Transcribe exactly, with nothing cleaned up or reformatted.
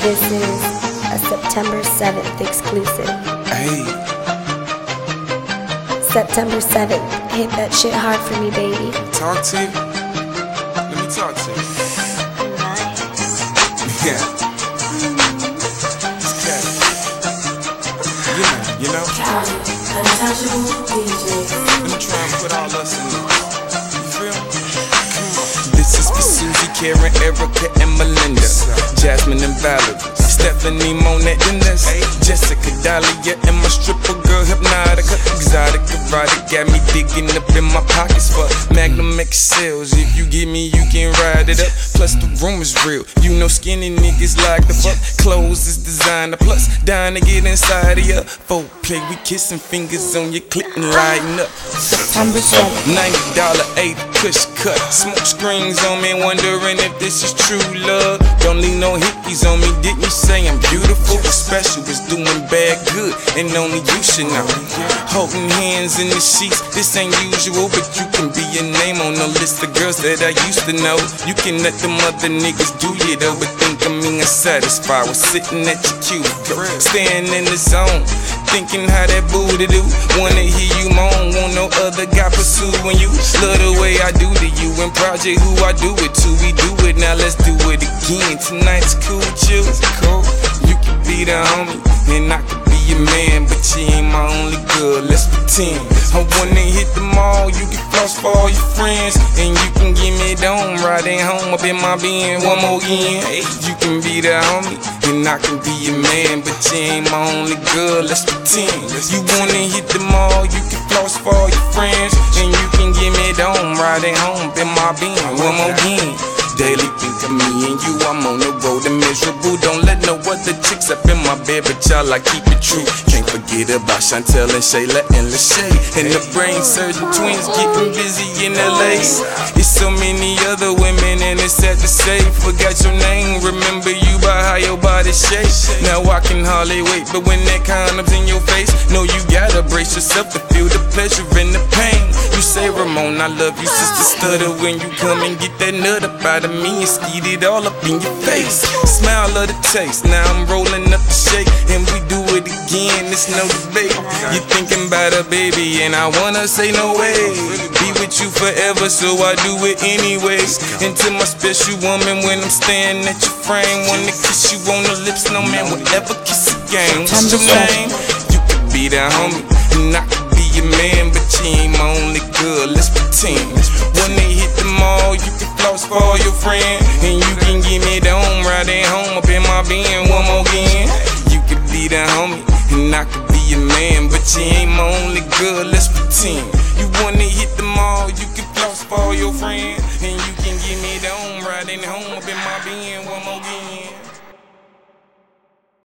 This is a September seventh exclusive. Hey. September seventh, hit that shit hard for me, baby. Talk to you? Let me talk to you. Yeah. Okay. Yeah, you know? Let me try and put all us in there. You feel me? This is for Susie, Karen, Erica, and Melinda, Jasmine and Valerie, Stephanie, Monette, and this Jessica, Dahlia, and my stripper girl Hypnotica. Exotic erotic got me digging up in my pockets for Magnum X Ls. If you give me, you can ride it up. Plus the room is real. You know skinny niggas like the fuck. Clothes is designer. Plus dying to get inside of ya. Foreplay, we kissing fingers on your clit and lighting up. September seventh. ninety dollar eight push cut. Smoke screens on me, wondering if this is true love. Don't leave no hickeys on me. Didn't you say I'm beautiful? The special is doing bad good, and only you should know. Holding hands in the sheets, this ain't usual, but you can be a name on the list of girls that I used to know. You can let them other niggas do you though, but think I'm being satisfied with sitting at your cubicle, staying in the zone, thinking how that booty do. Wanna hear you moan, want no other guy pursuing you. Love the way I do to you, and project who I do it to. We do it now, let's do it again. Tonight's cool with you. Cool. You can be the homie, and I can be your man, but you ain't my only girl. Let's pretend. I wanna hit the mall, you can floss for all your friends, and you can give me the home riding home up in my Benz. One more again. Hey, you can be the homie, and I can be your man, but you ain't my only girl. Let's pretend. You wanna hit the mall, you can floss for all your friends, and you can give me the home riding home up in my Benz. One more again. Daily think of me and you, I'm on the road and miserable. Don't let no other chicks up in my bed, but y'all, I keep it true. Can't forget about Chantel and Shayla and Lachey, and the brain surgeon twins getting busy in L A. It's so many other women and it's sad to say. Forgot your name, remember you by how your body shakes. Now I can hardly wait, but when that condom's in your face, know you gotta brace yourself to feel the pleasure and the pain. You say, Ramon, I love you, sister stutter, when you come and get that nut up out of me and skeet it all up in your face. Smile of the taste, now I'm rolling up the shake, and we do it again, it's no debate. You thinking about a baby, and I wanna say no way. Be with you forever, so I do it anyways. And to my special woman, when I'm staring at your frame, wanna kiss you on the lips, no man will ever kiss again. What's your name? You could be that homie, and I could be your man, but you ain't my only girl. Let's pretend. Wanna hit the mall, you can floss for all your friends, and you can give me the home riding home up in my Benz. One more again. You could be the homie, and I could be your man, but you ain't my only girl. Let's pretend. You wanna hit the mall, you can floss for all your friends, and you can give me the home riding home up in my Benz. One more again.